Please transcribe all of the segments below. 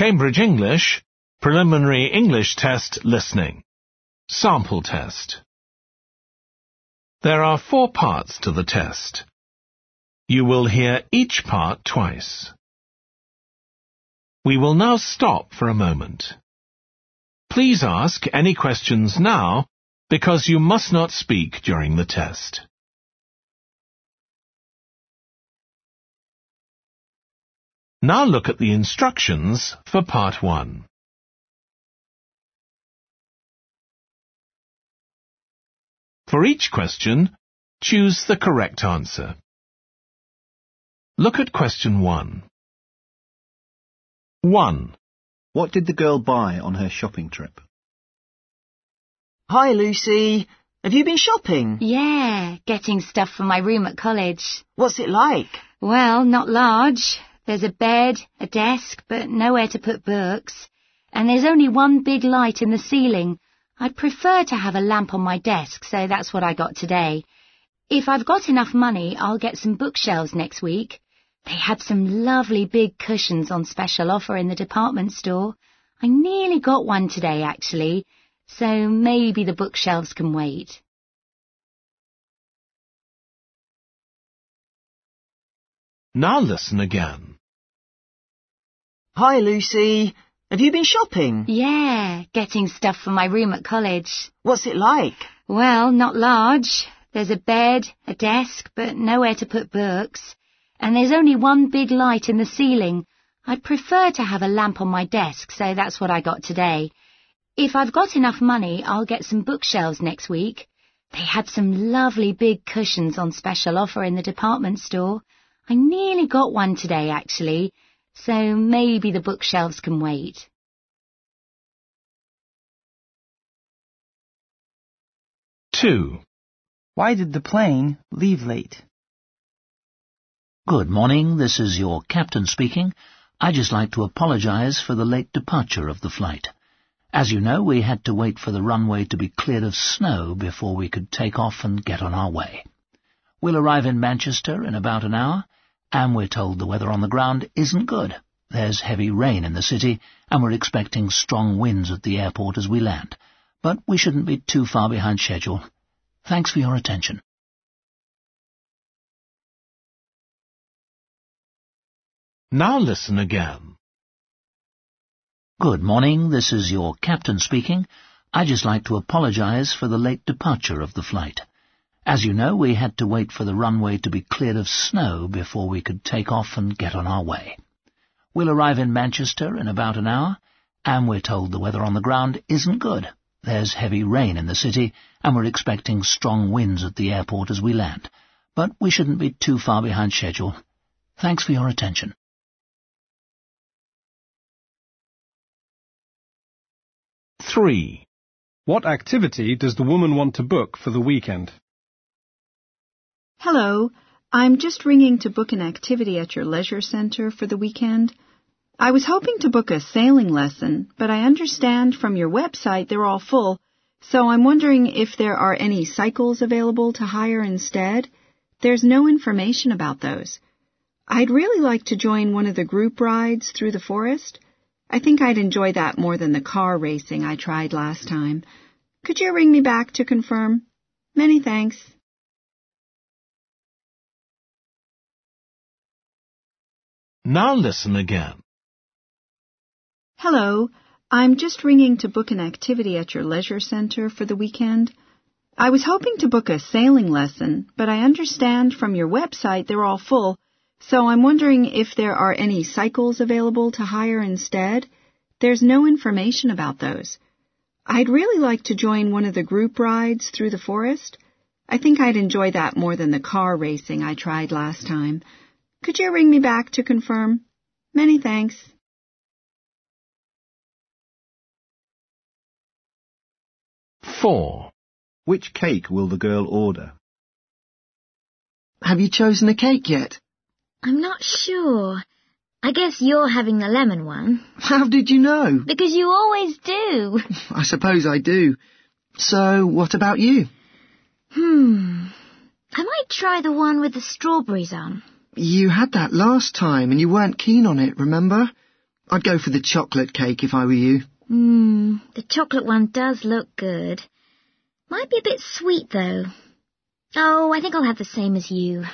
Cambridge English, Preliminary English Test Listening. Sample Test. There are 4 parts to the test. You will hear each part twice. We will now stop for a moment. Please ask any questions now, because you must not speak during the test. Now look at the instructions for Part 1. For each question, choose the correct answer. Look at question 1. 1. What did the girl buy on her shopping trip? Hi, Lucy. Have you been shopping? Yeah, getting stuff for my room at college. What's it like? Well, not large. There's a bed, a desk, but nowhere to put books. And there's only one big light in the ceiling. I'd prefer to have a lamp on my desk, so that's what I got today. If I've got enough money, I'll get some bookshelves next week. They had some lovely big cushions on special offer in the department store. I nearly got one today, actually, so maybe the bookshelves can wait. Now listen again. Hi, Lucy. Have you been shopping? Yeah, getting stuff for my room at college. What's it like? Well, not large. There's a bed, a desk, but nowhere to put books. And there's only one big light in the ceiling. I'd prefer to have a lamp on my desk, so that's what I got today. If I've got enough money, I'll get some bookshelves next week. They had some lovely big cushions on special offer in the department store. I nearly got one today, actually, so maybe the bookshelves can wait. Two. Why did the plane leave late? Good morning, this is your captain speaking. I'd just like to apologize for the late departure of the flight. As you know, we had to wait for the runway to be cleared of snow before we could take off and get on our way. We'll arrive in Manchester in about an hour, and we're told the weather on the ground isn't good. There's heavy rain in the city, and we're expecting strong winds at the airport as we land. But we shouldn't be too far behind schedule. Thanks for your attention. Now listen again. Good morning, this is your captain speaking. I'd just like to apologize for the late departure of the flight. As you know, we had to wait for the runway to be cleared of snow before we could take off and get on our way. We'll arrive in Manchester in about an hour, and we're told the weather on the ground isn't good. There's heavy rain in the city, and we're expecting strong winds at the airport as we land. But we shouldn't be too far behind schedule. Thanks for your attention. Three. What activity does the woman want to book for the weekend? Hello, I'm just ringing to book an activity at your leisure center for the weekend. I was hoping to book a sailing lesson, but I understand from your website they're all full, so I'm wondering if there are any cycles available to hire instead. There's no information about those. I'd really like to join one of the group rides through the forest. I think I'd enjoy that more than the car racing I tried last time. Could you ring me back to confirm? Many thanks. Now listen again. Hello, I'm just ringing to book an activity at your leisure center for the weekend. I was hoping to book a sailing lesson, but I understand from your website they're all full, so I'm wondering if there are any cycles available to hire instead. There's no information about those. I'd really like to join one of the group rides through the forest. I think I'd enjoy that more than the car racing I tried last time. Could you ring me back to confirm? Many thanks. Four. Which cake will the girl order? Have you chosen a cake yet? I'm not sure. I guess you're having the lemon one. How did you know? Because you always do. I suppose I do. So, what about you? I might try the one with the strawberries on. You had that last time and you weren't keen on it, remember? I'd go for the chocolate cake if I were you. The chocolate one does look good. Might be a bit sweet, though. Oh, I think I'll have the same as you.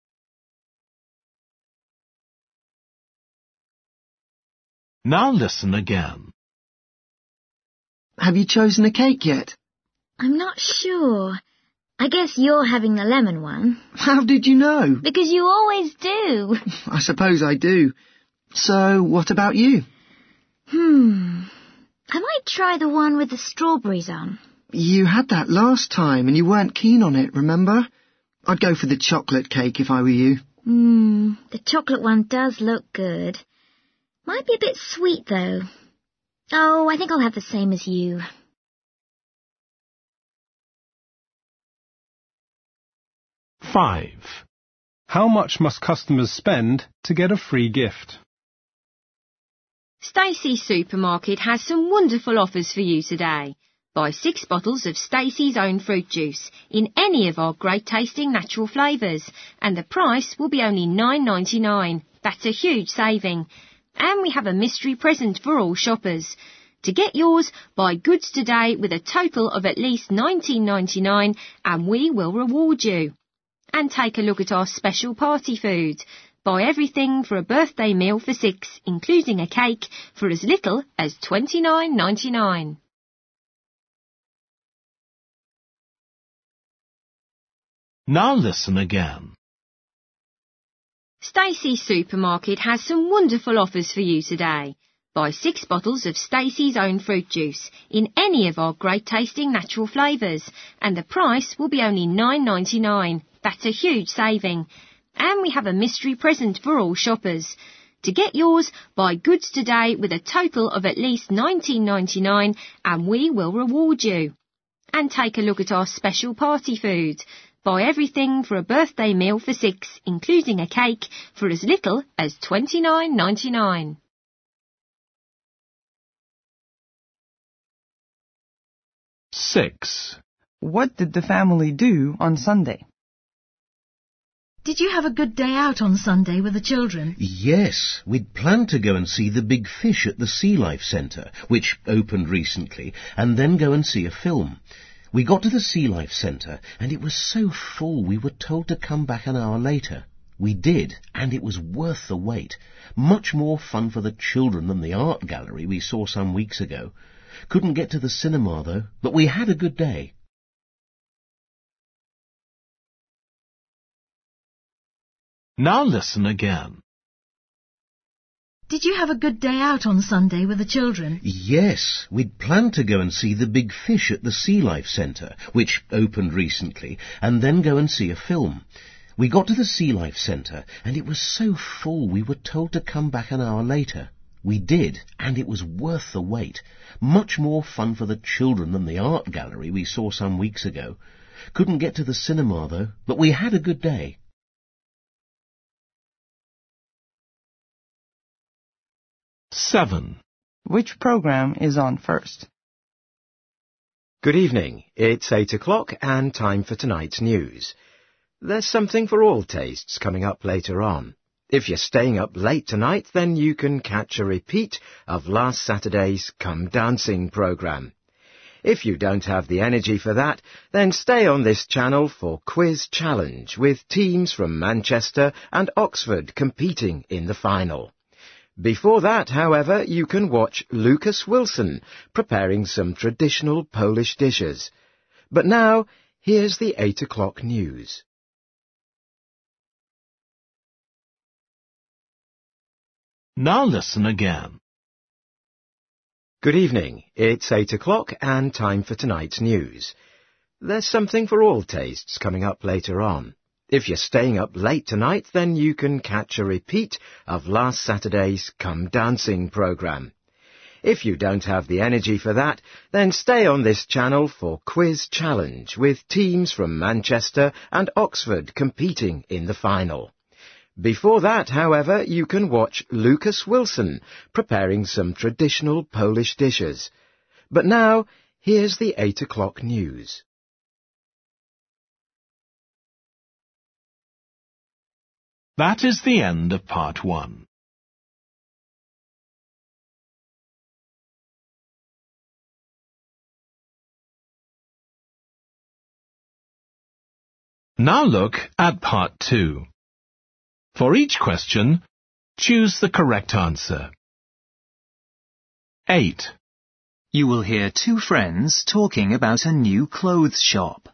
Now listen again. Have you chosen a cake yet? I'm not sure. I guess you're having the lemon one. How did you know? Because you always do. I suppose I do. So, what about you? I might try the one with the strawberries on. You had that last time and you weren't keen on it, remember? I'd go for the chocolate cake if I were you. The chocolate one does look good. Might be a bit sweet, though. Oh, I think I'll have the same as you. Five. How much must customers spend to get a free gift? Stacey's Supermarket has some wonderful offers for you today. Buy 6 bottles of Stacey's own fruit juice in any of our great tasting natural flavours, and the price will be only $9.99. That's a huge saving. And we have a mystery present for all shoppers. To get yours, buy goods today with a total of at least $19.99 and we will reward you. And take a look at our special party food. Buy everything for a birthday meal for 6, including a cake, for as little as $29.99. Now listen again. Stacey's Supermarket has some wonderful offers for you today. Buy 6 bottles of Stacey's own fruit juice in any of our great tasting natural flavours, and the price will be only $9.99. That's a huge saving. And we have a mystery present for all shoppers. To get yours, buy goods today with a total of at least $19.99 and we will reward you. And take a look at our special party food. Buy everything for a birthday meal for 6, including a cake, for as little as $29.99. Six. What did the family do on Sunday? Did you have a good day out on Sunday with the children? Yes, we'd planned to go and see the big fish at the Sea Life Centre, which opened recently, and then go and see a film. We got to the Sea Life Centre, and it was so full we were told to come back an hour later. We did, and it was worth the wait. Much more fun for the children than the art gallery we saw some weeks ago. Couldn't get to the cinema, though, but we had a good day. Now listen again. Did you have a good day out on Sunday with the children? Yes, we'd planned to go and see the big fish at the Sea Life Centre, which opened recently, and then go and see a film. We got to the Sea Life Centre, and it was so full we were told to come back an hour later. We did, and it was worth the wait. Much more fun for the children than the art gallery we saw some weeks ago. Couldn't get to the cinema, though, but we had a good day. Seven. Which program is on first? Good evening. It's 8 o'clock and time for tonight's news. There's something for all tastes coming up later on. If you're staying up late tonight, then you can catch a repeat of last Saturday's Come Dancing programme. If you don't have the energy for that, then stay on this channel for Quiz Challenge with teams from Manchester and Oxford competing in the final. Before that, however, you can watch Lucas Wilson preparing some traditional Polish dishes. But now, here's the 8 o'clock news. Now listen again. Good evening. It's 8 o'clock and time for tonight's news. There's something for all tastes coming up later on. If you're staying up late tonight, then you can catch a repeat of last Saturday's Come Dancing programme. If you don't have the energy for that, then stay on this channel for Quiz Challenge with teams from Manchester and Oxford competing in the final. Before that, however, you can watch Lucas Wilson preparing some traditional Polish dishes. But now, here's the 8 o'clock news. That is the end of part 1. Now look at part 2. For each question, choose the correct answer. 8. You will hear two friends talking about a new clothes shop.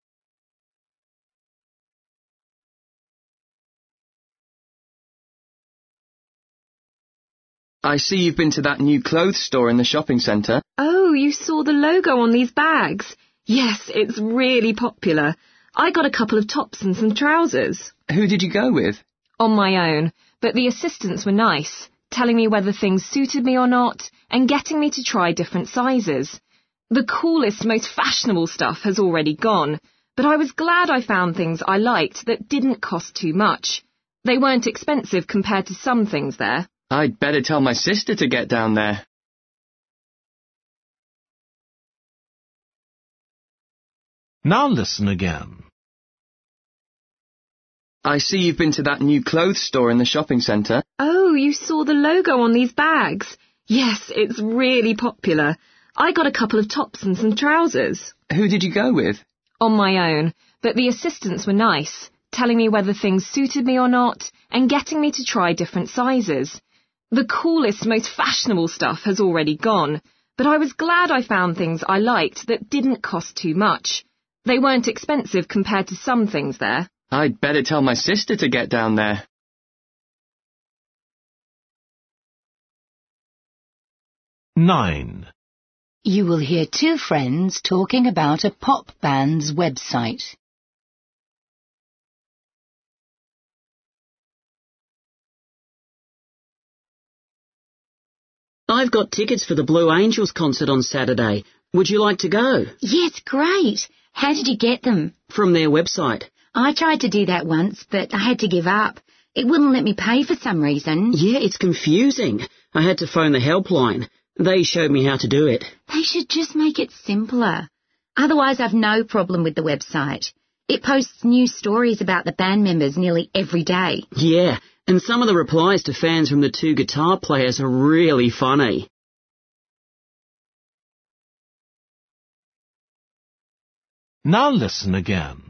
I see you've been to that new clothes store in the shopping centre. Oh, you saw the logo on these bags? Yes, it's really popular. I got a couple of tops and some trousers. Who did you go with? On my own, but the assistants were nice, telling me whether things suited me or not, and getting me to try different sizes. The coolest, most fashionable stuff has already gone, but I was glad I found things I liked that didn't cost too much. They weren't expensive compared to some things there. I'd better tell my sister to get down there. Now listen again. I see you've been to that new clothes store in the shopping centre. Oh, you saw the logo on these bags? Yes, it's really popular. I got a couple of tops and some trousers. Who did you go with? On my own, but the assistants were nice, telling me whether things suited me or not, and getting me to try different sizes. The coolest, most fashionable stuff has already gone, but I was glad I found things I liked that didn't cost too much. They weren't expensive compared to some things there. I'd better tell my sister to get down there. Nine. You will hear two friends talking about a pop band's website. I've got tickets for the Blue Angels concert on Saturday. Would you like to go? Yes, great. How did you get them? From their website. I tried to do that once, but I had to give up. It wouldn't let me pay for some reason. Yeah, it's confusing. I had to phone the helpline. They showed me how to do it. They should just make it simpler. Otherwise, I've no problem with the website. It posts new stories about the band members nearly every day. Yeah, and some of the replies to fans from the two guitar players are really funny. Now listen again.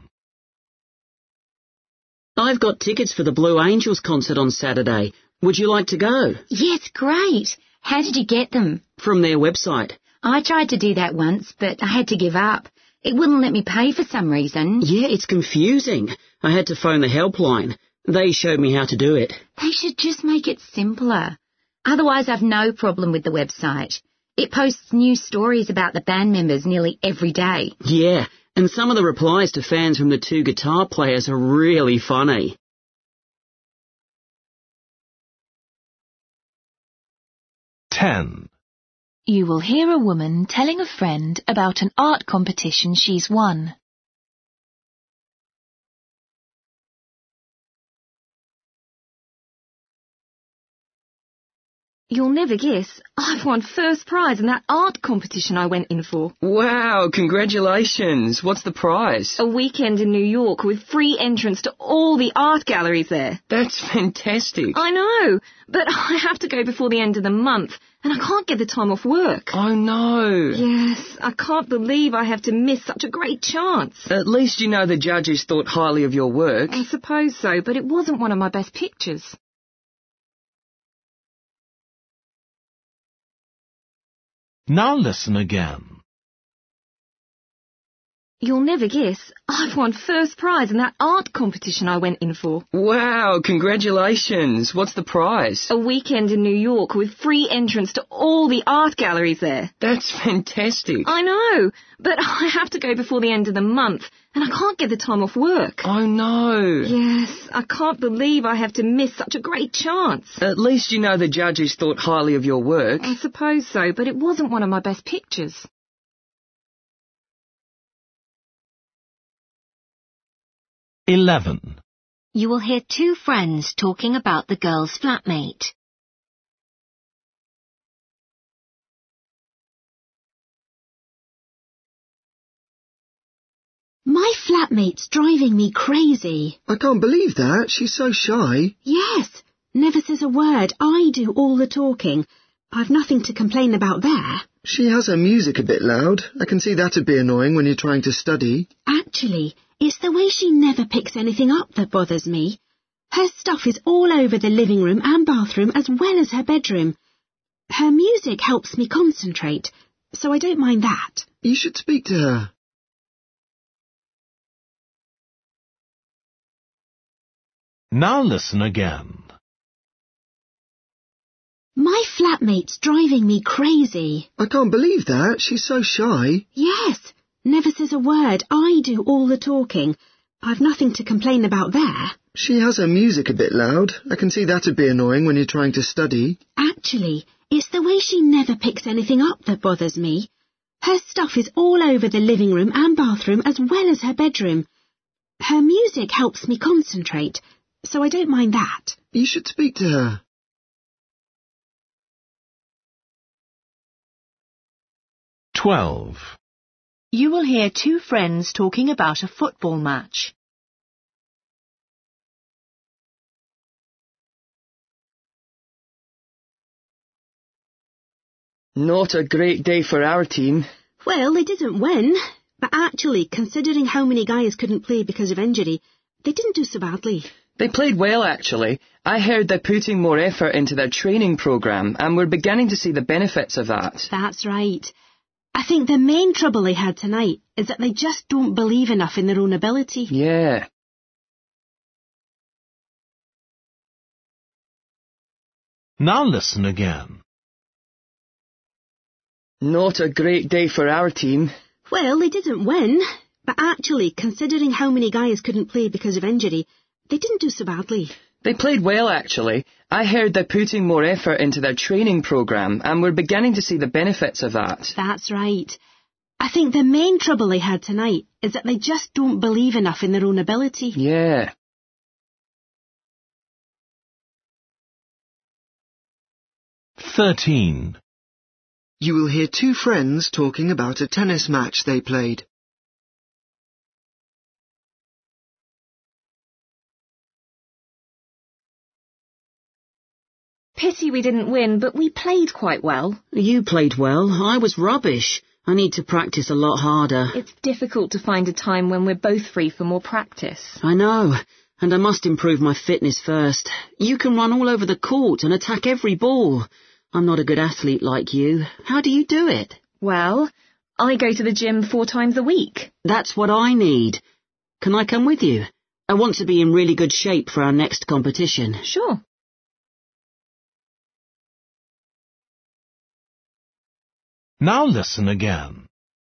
I've got tickets for the Blue Angels concert on Saturday. Would you like to go? Yes, great. How did you get them? From their website. I tried to do that once, but I had to give up. It wouldn't let me pay for some reason. Yeah, it's confusing. I had to phone the helpline. They showed me how to do it. They should just make it simpler. Otherwise, I've no problem with the website. It posts new stories about the band members nearly every day. Yeah, and some of the replies to fans from the two guitar players are really funny. Ten. You will hear a woman telling a friend about an art competition she's won. You'll never guess, I've won first prize in that art competition I went in for. Wow, congratulations. What's the prize? A weekend in New York with free entrance to all the art galleries there. That's fantastic. I know, but I have to go before the end of the month, and I can't get the time off work. Oh no. Yes, I can't believe I have to miss such a great chance. At least you know the judges thought highly of your work. I suppose so, but it wasn't one of my best pictures. Now listen again. You'll never guess, I've won first prize in that art competition I went in for. Wow, congratulations. What's the prize? A weekend in New York with free entrance to all the art galleries there. That's fantastic. I know, but I have to go before the end of the month, and I can't get the time off work. Oh no. Yes, I can't believe I have to miss such a great chance. At least you know the judges thought highly of your work. I suppose so, but it wasn't one of my best pictures. 11. You will hear two friends talking about the girl's flatmate. My flatmate's driving me crazy. I can't believe that. She's so shy. Yes, never says a word. I do all the talking. I've nothing to complain about there. She has her music a bit loud. I can see that'd be annoying when you're trying to study. Actually, it's the way she never picks anything up that bothers me. Her stuff is all over the living room and bathroom as well as her bedroom. Her music helps me concentrate, so I don't mind that. You should speak to her. Now listen again. My flatmate's driving me crazy. I can't believe that. She's so shy. Yes, never says a word. I do all the talking. I've nothing to complain about there. She has her music a bit loud. I can see that'd be annoying when you're trying to study. Actually, it's the way she never picks anything up that bothers me. Her stuff is all over the living room and bathroom as well as her bedroom. Her music helps me concentrate, so I don't mind that. You should speak to her. You will hear two friends talking about a football match. Not a great day for our team. Well, they didn't win, but actually, considering how many guys couldn't play because of injury, they didn't do so badly. They played well, actually. I heard they're putting more effort into their training programme, and we're beginning to see the benefits of that. That's right. I think the main trouble they had tonight is that they just don't believe enough in their own ability. Yeah. Now listen again. Not a great day for our team. Well, they didn't win, but actually, considering how many guys couldn't play because of injury, they didn't do so badly. They played well, actually. I heard they're putting more effort into their training programme, and we're beginning to see the benefits of that. That's right. I think the main trouble they had tonight is that they just don't believe enough in their own ability. Yeah. You will hear two friends talking about a tennis match they played. Pity we didn't win, but we played quite well. You played well. I was rubbish. I need to practice a lot harder. It's difficult to find a time when we're both free for more practice. I know, and I must improve my fitness first. You can run all over the court and attack every ball. I'm not a good athlete like you. How do you do it? Well, I go to the gym 4 times a week. That's what I need. Can I come with you? I want to be in really good shape for our next competition. Sure. Now listen again.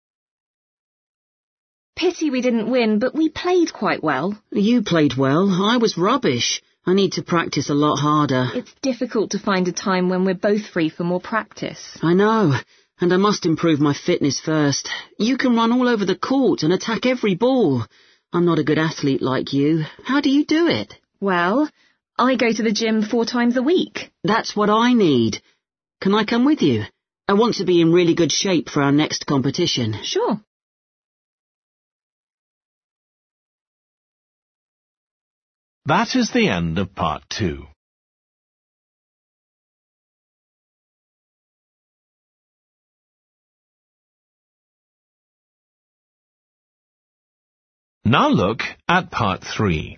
Pity we didn't win, but we played quite well. You played well. I was rubbish. I need to practice a lot harder. It's difficult to find a time when we're both free for more practice. I know, and I must improve my fitness first. You can run all over the court and attack every ball. I'm not a good athlete like you. How do you do it? Well, I go to the gym 4 times a week. That's what I need. Can I come with you? I want to be in really good shape for our next competition. Sure. That is the end of part 2. Now look at part 3.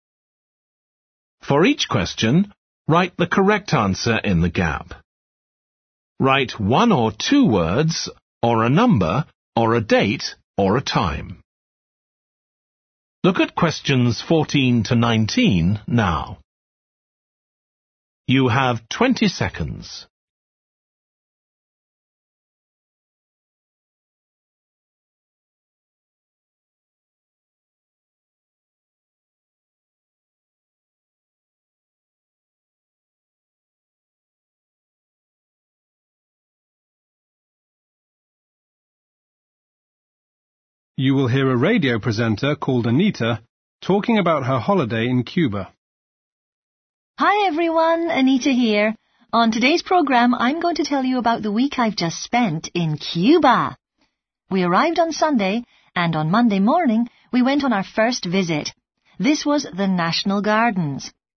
For each question, write the correct answer in the gap. Write 1 or 2 words, or a number, or a date, or a time. Look at questions 14 to 19 now. You have 20 seconds. You will hear a radio presenter called Anita talking about her holiday in Cuba. Hi everyone, Anita here. On today's program, I'm going to tell you about the week I've just spent in Cuba. We arrived on Sunday, and on Monday morning, we went on our first visit. This was the National Gardens.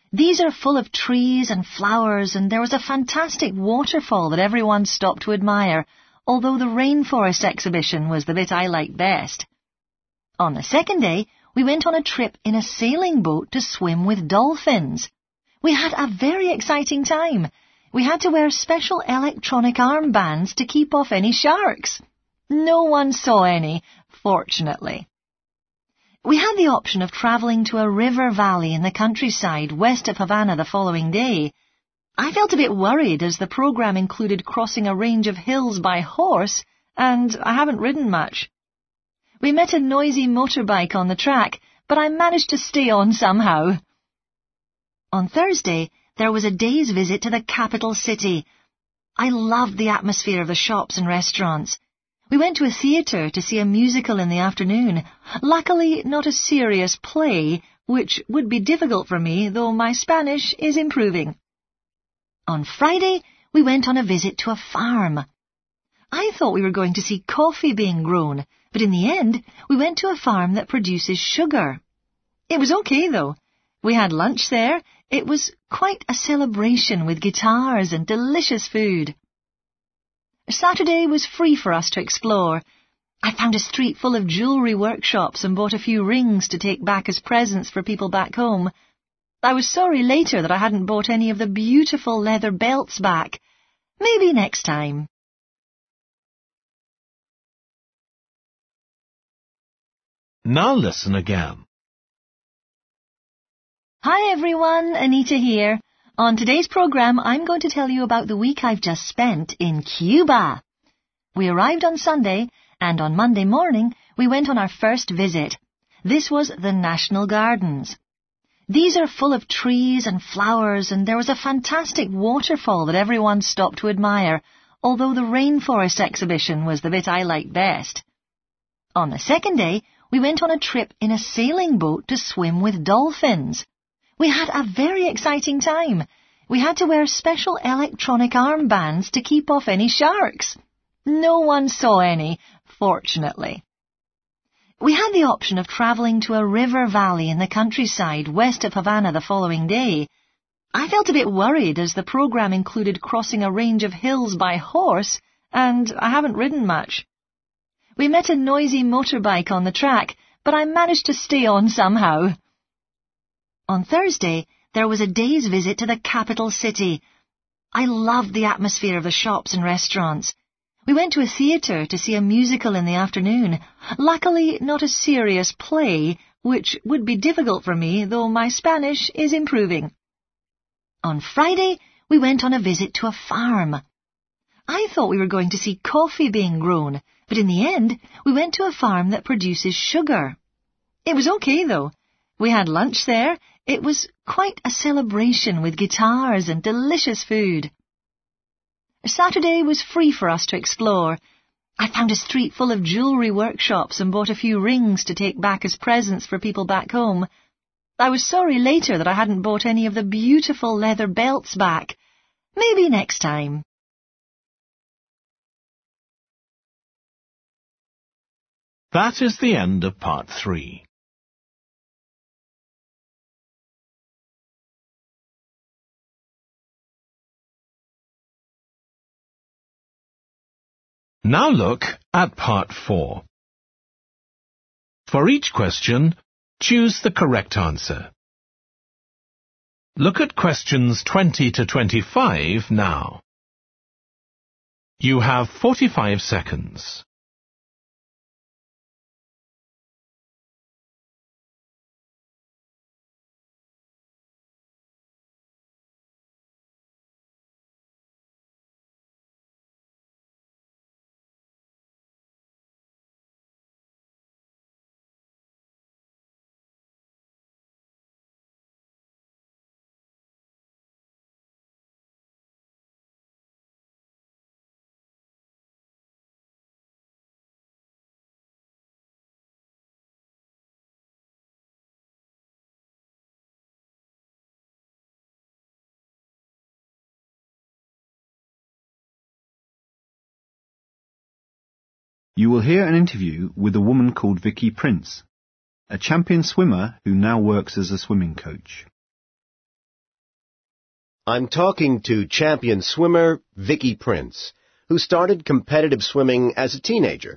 These are full of trees and flowers, and there was a fantastic waterfall that everyone stopped to admire, although the rainforest exhibition was the bit I liked best. On the second day, we went on a trip in a sailing boat to swim with dolphins. We had a very exciting time. We had to wear special electronic armbands to keep off any sharks. No one saw any, fortunately. We had the option of travelling to a river valley in the countryside west of Havana the following day. I felt a bit worried as the programme included crossing a range of hills by horse, and I haven't ridden much. We met a noisy motorbike on the track, but I managed to stay on somehow. On Thursday, there was a day's visit to the capital city. I loved the atmosphere of the shops and restaurants. We went to a theatre to see a musical in the afternoon. Luckily, not a serious play, which would be difficult for me, though my Spanish is improving. On Friday, we went on a visit to a farm. I thought we were going to see coffee being grown, but in the end, we went to a farm that produces sugar. It was okay, though. We had lunch there. It was quite a celebration with guitars and delicious food. Saturday was free for us to explore. I found a street full of jewellery workshops and bought a few rings to take back as presents for people back home. I was sorry later that I hadn't bought any of the beautiful leather belts back. Maybe next time. Now listen again. Hi everyone, Anita here. On today's programme, I'm going to tell you about the week I've just spent in Cuba. We arrived on Sunday, and on Monday morning, we went on our first visit. This was the National Gardens. These are full of trees and flowers, and there was a fantastic waterfall that everyone stopped to admire, although the rainforest exhibition was the bit I liked best. On the second day, we went on a trip in a sailing boat to swim with dolphins. We had a very exciting time. We had to wear special electronic armbands to keep off any sharks. No one saw any, fortunately. We had the option of travelling to a river valley in the countryside west of Havana the following day. I felt a bit worried as the programme included crossing a range of hills by horse, and I haven't ridden much. We met a noisy motorbike on the track, but I managed to stay on somehow. On Thursday, there was a day's visit to the capital city. I loved the atmosphere of the shops and restaurants. We went to a theatre to see a musical in the afternoon. Luckily, not a serious play, which would be difficult for me, though my Spanish is improving. On Friday, we went on a visit to a farm. I thought we were going to see coffee being grown, but in the end, we went to a farm that produces sugar. It was okay, though. We had lunch there. It was quite a celebration with guitars and delicious food. Saturday was free for us to explore. I found a street full of jewellery workshops and bought a few rings to take back as presents for people back home. I was sorry later that I hadn't bought any of the beautiful leather belts back. Maybe next time. That is the end of part 3. Now look at part 4. For each question, choose the correct answer. Look at questions 20 to 25 now. You have 45 seconds. You will hear an interview with a woman called Vicky Prince, a champion swimmer who now works as a swimming coach. I'm talking to champion swimmer Vicky Prince, who started competitive swimming as a teenager.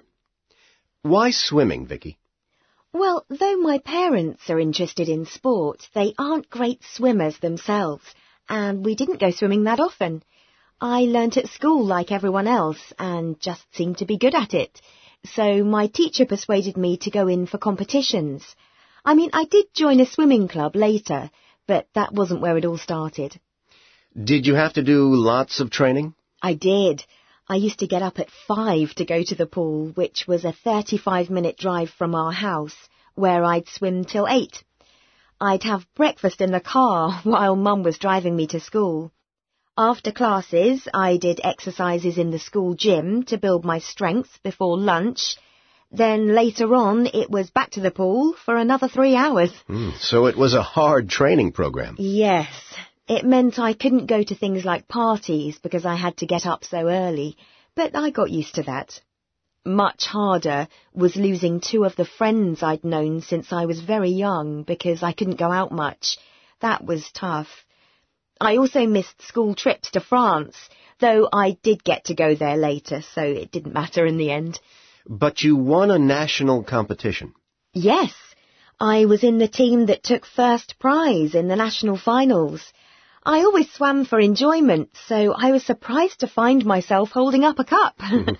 Why swimming, Vicky? Well, though my parents are interested in sport, they aren't great swimmers themselves, and we didn't go swimming that often. I learnt at school like everyone else, and just seemed to be good at it. So my teacher persuaded me to go in for competitions. I mean, I did join a swimming club later, but that wasn't where it all started. Did you have to do lots of training? I did. I used to get up at 5 to go to the pool, which was a 35-minute drive from our house, where I'd swim till 8. I'd have breakfast in the car while Mum was driving me to school. After classes, I did exercises in the school gym to build my strength before lunch. Then later on, it was back to the pool for another 3 hours. So it was a hard training program. Yes. It meant I couldn't go to things like parties because I had to get up so early, but I got used to that. Much harder was losing 2 of the friends I'd known since I was very young because I couldn't go out much. That was tough. I also missed school trips to France, though I did get to go there later, so it didn't matter in the end. But you won a national competition. Yes, I was in the team that took first prize in the national finals. I always swam for enjoyment, so I was surprised to find myself holding up a cup.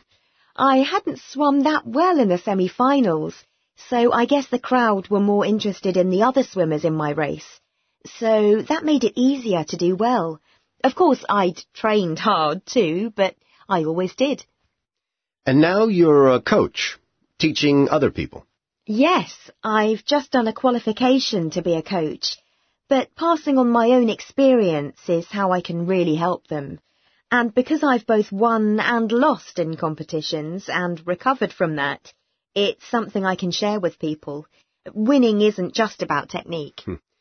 I hadn't swum that well in the semi-finals, so I guess the crowd were more interested in the other swimmers in my race. So that made it easier to do well. Of course, I'd trained hard too, but I always did. And now you're a coach, teaching other people. Yes, I've just done a qualification to be a coach. But passing on my own experience is how I can really help them. And because I've both won and lost in competitions and recovered from that, it's something I can share with people. Winning isn't just about technique.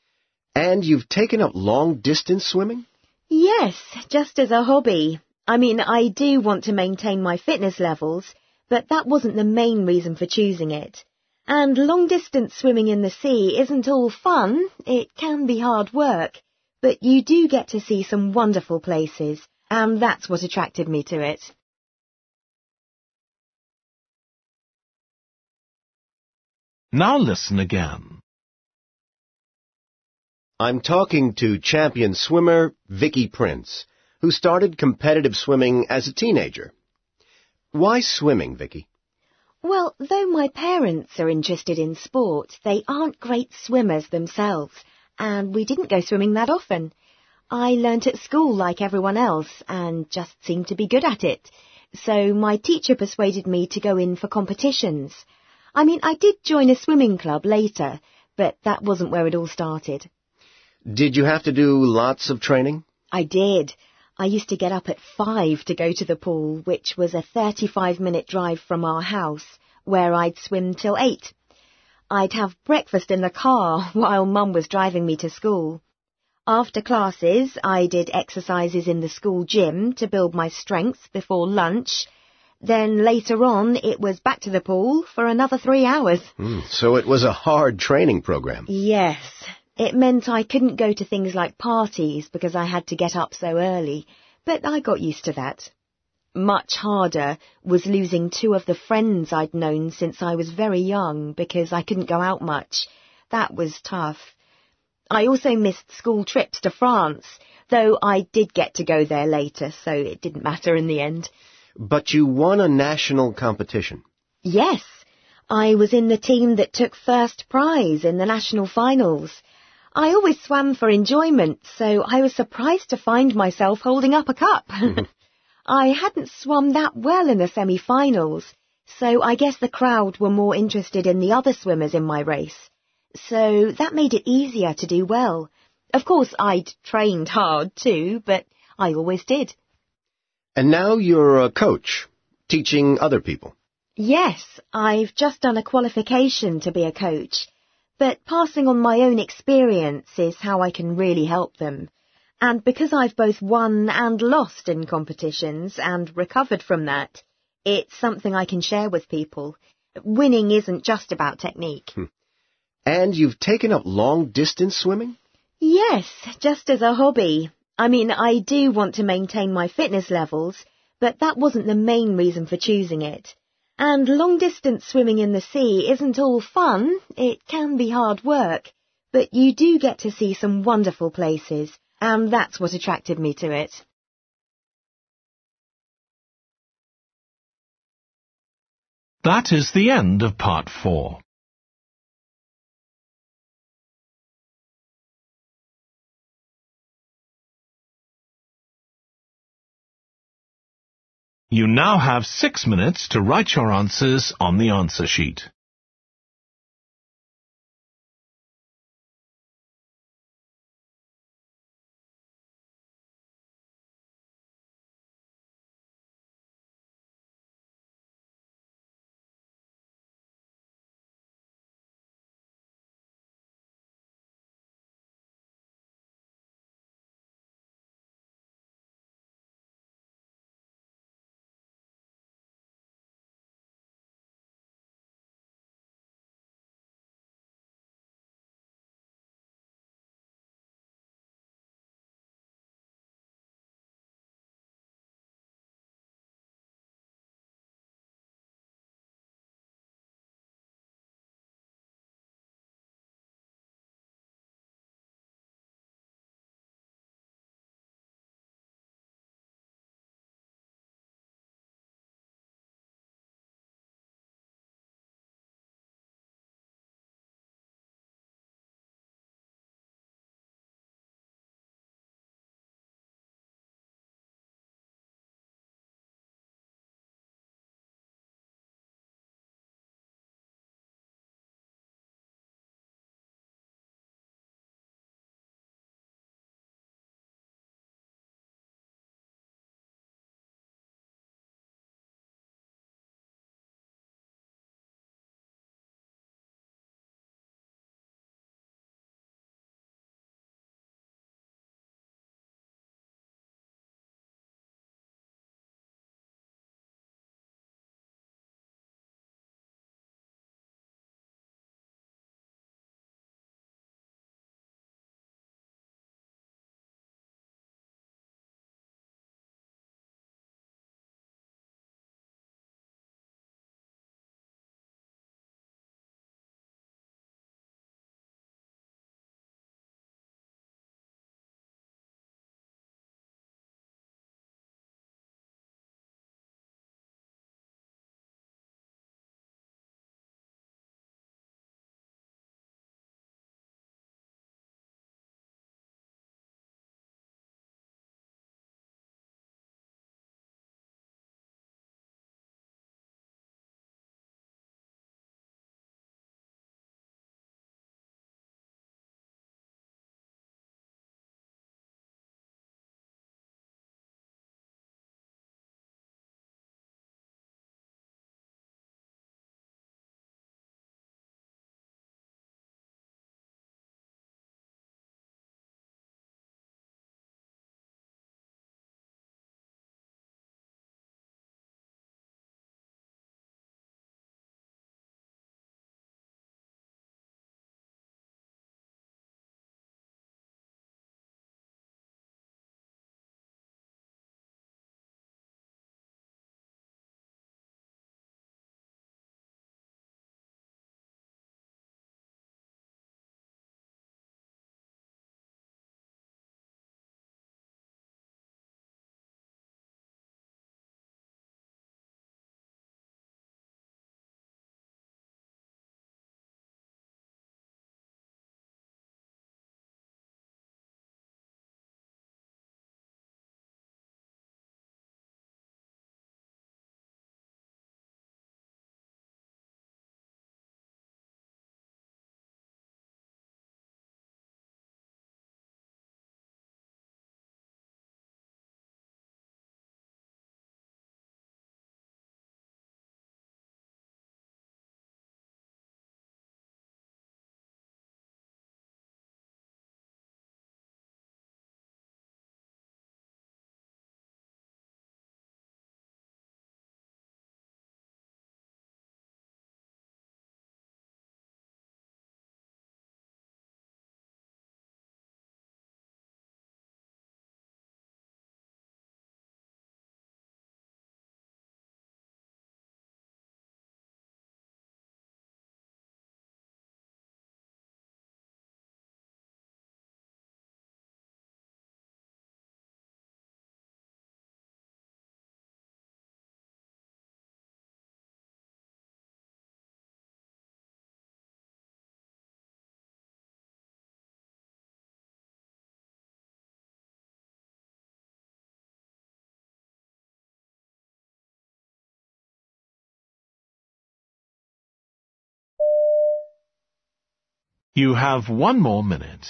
And you've taken up long-distance swimming? Yes, just as a hobby. I mean, I do want to maintain my fitness levels, but that wasn't the main reason for choosing it. And long-distance swimming in the sea isn't all fun. It can be hard work, but you do get to see some wonderful places, and that's what attracted me to it. Now listen again. I'm talking to champion swimmer Vicky Prince, who started competitive swimming as a teenager. Why swimming, Vicky? Well, though my parents are interested in sport, they aren't great swimmers themselves, and we didn't go swimming that often. I learnt at school like everyone else, and just seemed to be good at it. So my teacher persuaded me to go in for competitions. I mean, I did join a swimming club later, but that wasn't where it all started. Did you have to do lots of training? I did. I used to get up at 5 to go to the pool, which was a 35-minute drive from our house, where I'd swim till 8. I'd have breakfast in the car while Mum was driving me to school. After classes, I did exercises in the school gym to build my strength before lunch. Then later on, it was back to the pool for another 3 hours. So it was a hard training program. Yes. It meant I couldn't go to things like parties because I had to get up so early, but I got used to that. Much harder was losing 2 of the friends I'd known since I was very young because I couldn't go out much. That was tough. I also missed school trips to France, though I did get to go there later, so it didn't matter in the end. But you won a national competition. Yes, I was in the team that took first prize in the national finals. I always swam for enjoyment, so I was surprised to find myself holding up a cup. I hadn't swum that well in the semi-finals, so I guess the crowd were more interested in the other swimmers in my race. So that made it easier to do well. Of course, I'd trained hard too, but I always did. And now you're a coach, teaching other people. Yes, I've just done a qualification to be a coach. But passing on my own experience is how I can really help them. And because I've both won and lost in competitions and recovered from that, it's something I can share with people. Winning isn't just about technique. And you've taken up long-distance swimming? Yes, just as a hobby. I mean, I do want to maintain my fitness levels, but that wasn't the main reason for choosing it. And long-distance swimming in the sea isn't all fun. It can be hard work, but you do get to see some wonderful places, and that's what attracted me to it. That is the end of part 4. You now have 6 minutes to write your answers on the answer sheet. You have 1 more minute.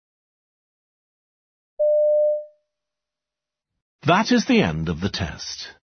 That is the end of the test.